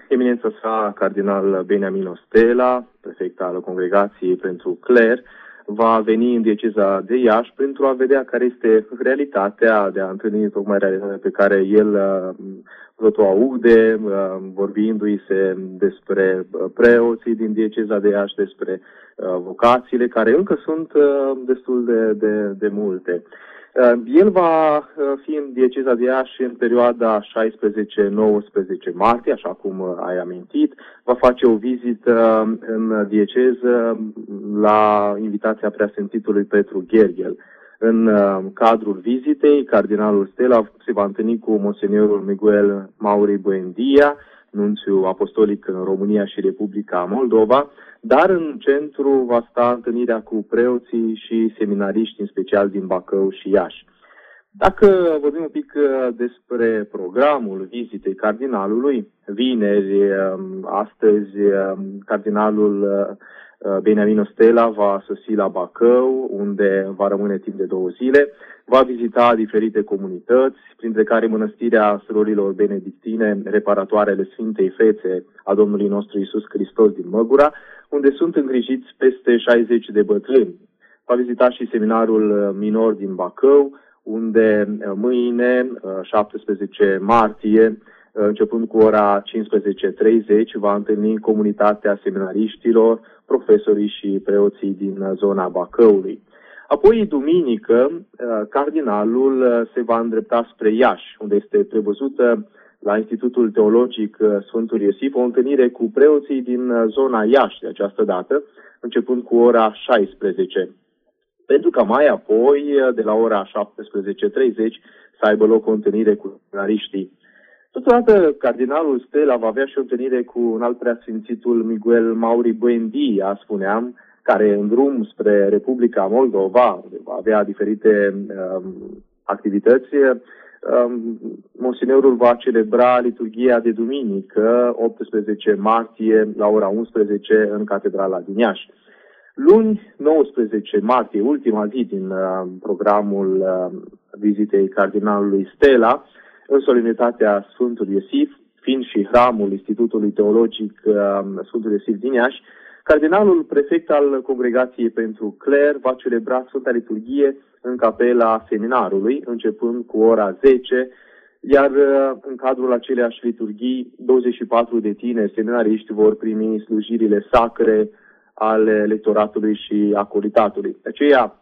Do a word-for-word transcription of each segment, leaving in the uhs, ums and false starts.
Eminența sa, cardinal Beniamino Stella, prefect al Congregației pentru Cler, va veni în dieceza de Iași pentru a vedea care este realitatea, de a întâlni tocmai realitatea pe care el tot o aude, vorbindu-i se despre preoții din dieceza de Iași, despre vocațiile, care încă sunt destul de, de, de multe. El va fi în dieceza de Iași în perioada șaisprezece nouăsprezece martie, așa cum ai amintit. Va face o vizită în dieceză la invitația preasfințitului Petru Gherghel. În cadrul vizitei, cardinalul Stella se va întâlni cu monseniorul Miguel Mauri Buendia, nunțiu apostolic în România și Republica Moldova, dar în centru va sta întâlnirea cu preoții și seminariști, în special din Bacău și Iași. Dacă vorbim un pic despre programul vizitei cardinalului, vineri, astăzi, cardinalul Beniamino Stella va sosi la Bacău, unde va rămâne timp de două zile, va vizita diferite comunități, printre care mănăstirea surorilor benedictine, reparatoarele Sfintei Fețe a Domnului nostru Iisus Hristos din Măgura, unde sunt îngrijiți peste șaizeci de bătrâni. Va vizita și seminarul minor din Bacău, unde mâine, șaptesprezece martie, începând cu ora cincisprezece treizeci, va întâlni comunitatea seminariștilor, profesorii și preoții din zona Bacăului. Apoi, duminică, cardinalul se va îndrepta spre Iași, unde este prevăzută la Institutul Teologic Sfântul Iosif o întâlnire cu preoții din zona Iași de această dată, începând cu ora șaisprezece. Pentru ca mai apoi, de la ora șaptesprezece treizeci, să aibă loc o întâlnire cu seminariștii. Totodată, cardinalul Stella va avea și o întâlnire cu un alt preasfințitul Miguel Mauri Buendia, spuneam, care în drum spre Republica Moldova, unde va avea diferite um, activități, um, monsignorul va celebra liturghia de duminică, optsprezece martie, la ora unsprezece, în Catedrala din Iași. Luni, nouăsprezece martie, ultima zi din uh, programul uh, vizitei cardinalului Stella, în solemnitatea Sfântul Iosif, fiind și hramul Institutului Teologic uh, Sfântul Iosif din Iași, cardinalul prefect al Congregației pentru Cler va celebra Sfânta Liturghie în capela seminarului, începând cu ora zece, iar în cadrul aceleiași liturghii, douăzeci și patru de tineri seminariști vor primi slujirile sacre ale lectoratului și acolitatului. De aceea,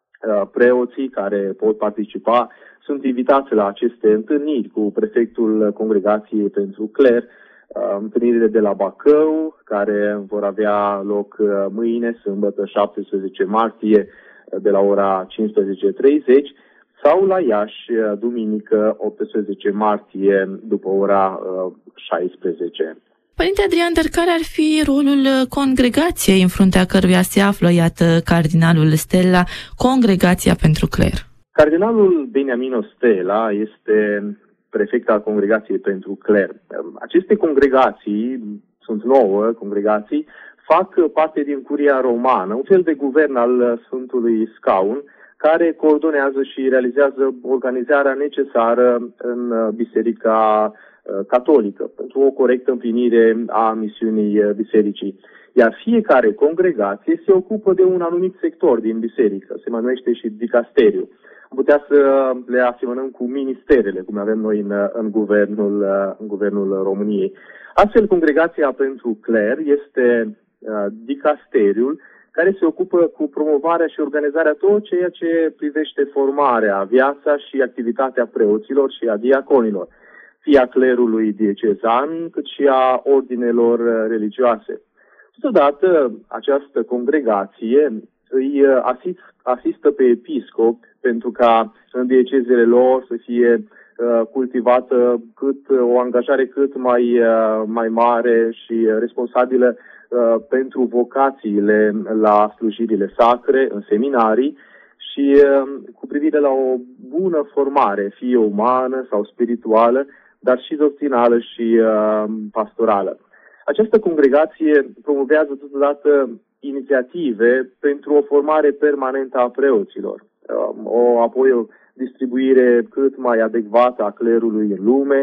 preoții care pot participa sunt invitați la aceste întâlniri cu prefectul Congregației pentru Cler, întâlnirile de la Bacău, care vor avea loc mâine, sâmbătă, șaptesprezece martie, de la ora cincisprezece treizeci, sau la Iași, duminică, optsprezece martie, după ora șaisprezece. Părinte Adrian, dar care ar fi rolul congregației în fruntea căruia se află, iată, cardinalul Stella, Congregația pentru Cler? Cardinalul Beniamino Stella este prefect al Congregației pentru Cler. Aceste congregații, sunt nouă congregații, fac parte din Curia Romană, un fel de guvern al Sfântului Scaun, care coordonează și realizează organizarea necesară în Biserica Catolică, pentru o corectă împlinire a misiunii bisericii. Iar fiecare congregație se ocupă de un anumit sector din biserică, se mai numește și dicasteriu. Am putea să le asemănăm cu ministerele, cum avem noi în, în, guvernul, în guvernul României. Astfel, Congregația pentru Cler este uh, dicasteriul care se ocupă cu promovarea și organizarea tot ceea ce privește formarea, viața și activitatea preoților și a diaconilor, fie a clerului diecezan, cât și a ordinelor religioase. Totodată, această congregație îi asist, asistă pe episcop pentru ca în diecezele lor să fie uh, cultivată cât, o angajare cât mai, uh, mai mare și responsabilă uh, pentru vocațiile la slujirile sacre în seminarii și uh, cu privire la o bună formare, fie umană sau spirituală, dar și doctrinală și uh, pastorală. Această congregație promovează totodată inițiative pentru o formare permanentă a preoților, o, apoi o distribuire cât mai adecvată a clerului în lume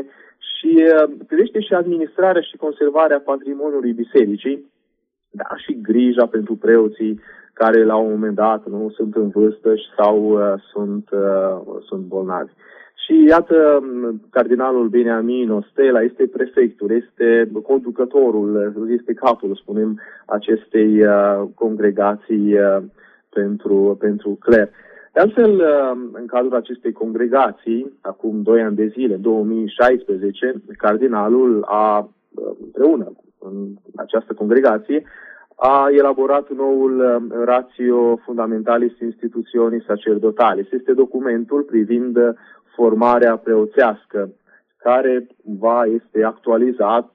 și privește și administrarea și conservarea patrimoniului bisericii, dar și grija pentru preoții care la un moment dat nu sunt în vârstă sau uh, sunt, uh, sunt bolnavi. Și iată, cardinalul Beniamino Stella este prefectul, este conducătorul, este capul, spunem, acestei uh, congregații uh, pentru, pentru cler. De altfel, uh, în cadrul acestei congregații, acum doi ani de zile, în două mii șaisprezece, cardinalul a, împreună în această congregație, a elaborat noul Ratio Fundamentalis Institutionis Sacerdotalis. Este documentul privind formarea preoțească, care va este actualizat,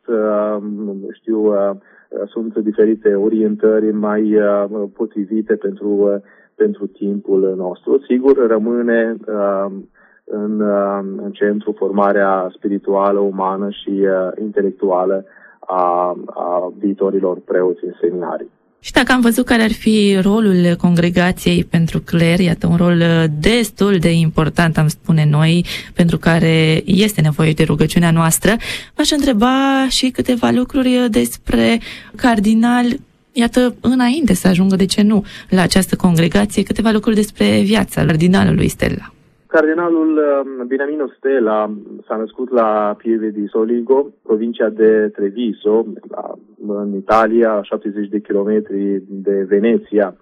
știu, sunt diferite orientări mai potrivite pentru, pentru timpul nostru. Sigur, rămâne în, în centru formarea spirituală, umană și intelectuală A, a viitorilor preoți în seminarii. Și dacă am văzut care ar fi rolul congregației pentru cler, iată un rol destul de important, am spune noi, pentru care este nevoie de rugăciunea noastră, v-aș întreba și câteva lucruri despre cardinal, iată, înainte să ajungă, de ce nu, la această congregație, câteva lucruri despre viața cardinalului Stella. Cardinalul Beniamino Stella s-a născut la Pieve di Soligo, provincia de Treviso, la, în Italia, șaptezeci de kilometri de Veneția,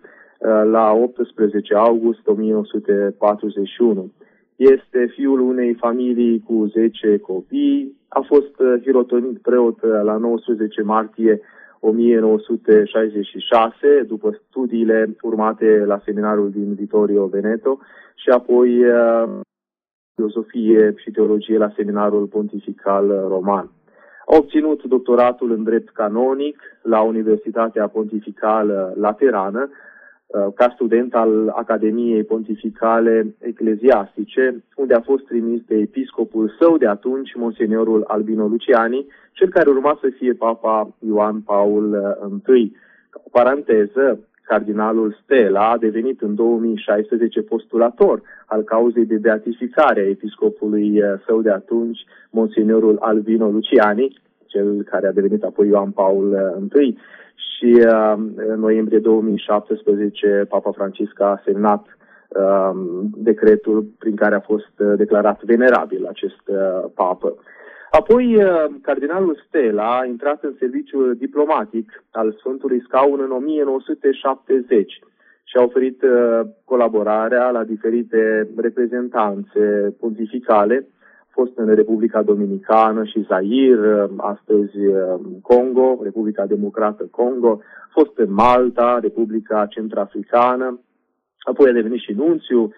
la optsprezece august o mie nouă sute patruzeci și unu. Este fiul unei familii cu zece copii, a fost hirotonit preot la nouăsprezece martie o mie nouă sute șaizeci și șase, după studiile urmate la seminarul din Vittorio Veneto, și apoi uh, filozofie și teologie la seminarul pontifical roman. A obținut doctoratul în drept canonic la Universitatea Pontificală Laterană, uh, ca student al Academiei Pontificale Ecleziastice, unde a fost trimis de episcopul său de atunci, Monseniorul Albino Luciani, cel care urma să fie Papa Ioan Paul I. Ca o paranteză, cardinalul Stella a devenit în două mii șaisprezece postulator al cauzei de beatificare a episcopului său de atunci, Monseniorul Albino Luciani, cel care a devenit apoi Ioan Paul I. Și uh, în noiembrie două mii șaptesprezece, Papa Francisc a semnat uh, decretul prin care a fost declarat venerabil acest uh, papă. Apoi, cardinalul Stella a intrat în serviciul diplomatic al Sfântului Scaun în o mie nouă sute șaptezeci și a oferit colaborarea la diferite reprezentanțe pontificale. A fost în Republica Dominicană și Zaire, astăzi Congo, Republica Democrată Congo, a fost în Malta, Republica Centrafricană, apoi a devenit și nunțiu.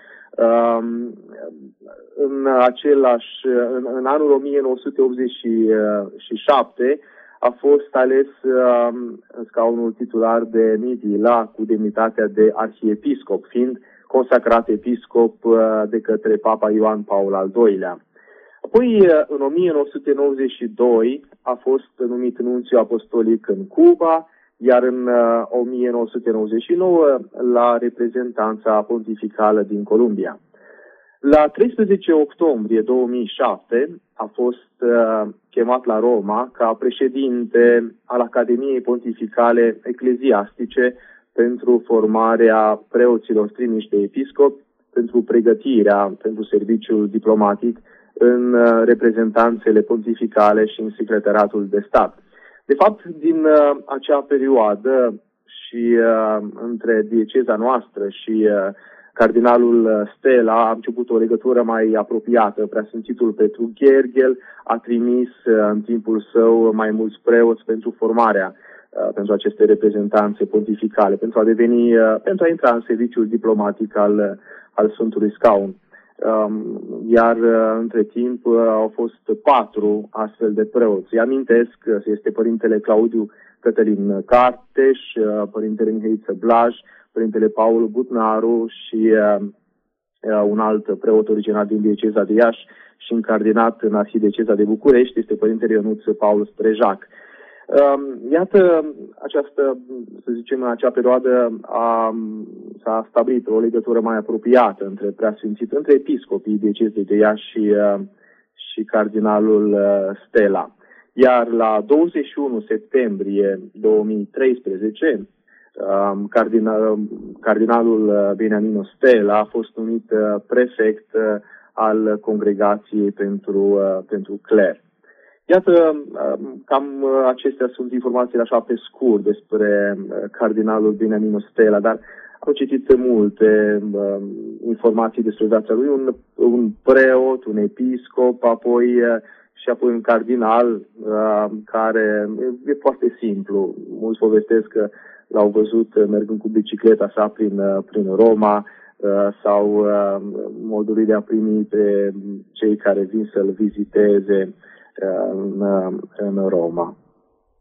În același, în, în anul o mie nouă sute optzeci și șapte a fost ales în scaunul titular de Midila cu demnitatea de arhiepiscop, fiind consacrat episcop de către Papa Ioan Paul al doilea. Apoi, în o mie nouă sute nouăzeci și doi, a fost numit nunțiu apostolic în Cuba, iar în o mie nouă sute nouăzeci și nouă la reprezentanța pontificală din Columbia. La treisprezece octombrie două mii șapte a fost uh, chemat la Roma ca președinte al Academiei Pontificale Ecleziastice pentru formarea preoților trimiși de episcopi, pentru pregătirea pentru serviciul diplomatic în uh, reprezentanțele pontificale și în secretariatul de stat. De fapt, din uh, acea perioadă și uh, între dieceza noastră și uh, cardinalul Stella a început o legătură mai apropiată. Preasfințitul Petru Gherghel a trimis uh, în timpul său mai mulți preoți pentru formarea uh, pentru aceste reprezentanțe pontificale, pentru a deveni, uh, pentru a intra în serviciul diplomatic al, al Sfântului Scaun. Um, iar uh, între timp uh, au fost patru astfel de preoți. Îi amintesc că este părintele Claudiu Cătălin Carteș, uh, părintele Mihăiță Blaj, părintele Paul Butnaru și uh, uh, un alt preot original din dieceza de Iași și încardinat în arhidieceza de București, este părintele Ionuț Paul Strejac. Iată, această, să zicem, în acea perioadă a, s-a stabilit o legătură mai apropiată între preasfințit, între episcopii diecezei de Iași și, și cardinalul Stella. Iar la douăzeci și unu septembrie două mii treisprezece, cardinal, cardinalul Beniamino Stella a fost numit prefect al Congregației pentru, pentru cler. Iată, cam acestea sunt informațiile așa pe scurt despre cardinalul Beniamino Stella, dar am citit multe uh, informații despre viața lui, un, un preot, un episcop, apoi uh, și apoi un cardinal uh, care e foarte simplu. Mulți povestesc că l-au văzut mergând cu bicicleta sa prin, uh, prin Roma uh, sau uh, modul de a primi pe cei care vin să-l viziteze uh, în, uh, în Roma.